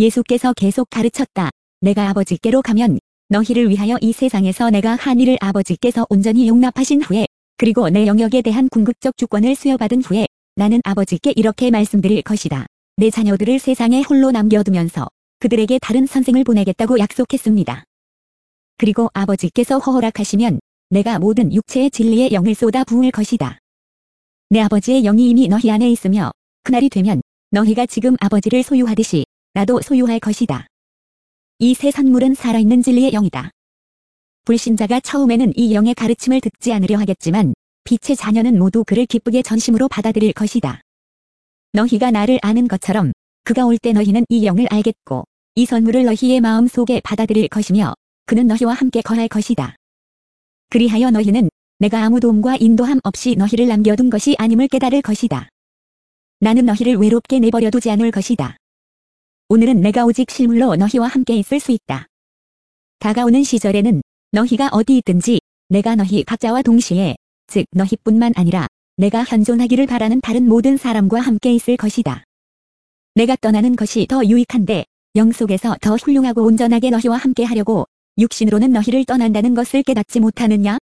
예수께서 계속 가르쳤다. 내가 아버지께로 가면 너희를 위하여 이 세상에서 내가 한 일을 아버지께서 온전히 용납하신 후에 그리고 내 영역에 대한 궁극적 주권을 수여받은 후에 나는 아버지께 이렇게 말씀드릴 것이다. 내 자녀들을 세상에 홀로 남겨두면서 그들에게 다른 선생을 보내겠다고 약속했습니다. 그리고 아버지께서 허락하시면 내가 모든 육체의 진리의 영을 쏟아 부을 것이다. 내 아버지의 영이 이미 너희 안에 있으며 그날이 되면 너희가 지금 아버지를 소유하듯이 나도 소유할 것이다. 이 새 선물은 살아있는 진리의 영이다. 불신자가 처음에는 이 영의 가르침을 듣지 않으려 하겠지만 빛의 자녀는 모두 그를 기쁘게 전심으로 받아들일 것이다. 너희가 나를 아는 것처럼 그가 올 때 너희는 이 영을 알겠고 이 선물을 너희의 마음 속에 받아들일 것이며 그는 너희와 함께 거할 것이다. 그리하여 너희는 내가 아무 도움과 인도함 없이 너희를 남겨둔 것이 아님을 깨달을 것이다. 나는 너희를 외롭게 내버려두지 않을 것이다. 오늘은 내가 오직 실물로 너희와 함께 있을 수 있다. 다가오는 시절에는 너희가 어디 있든지 내가 너희 각자와 동시에 즉 너희뿐만 아니라 내가 현존하기를 바라는 다른 모든 사람과 함께 있을 것이다. 내가 떠나는 것이 더 유익한데 영 속에서 더 훌륭하고 온전하게 너희와 함께 하려고 육신으로는 너희를 떠난다는 것을 깨닫지 못하느냐?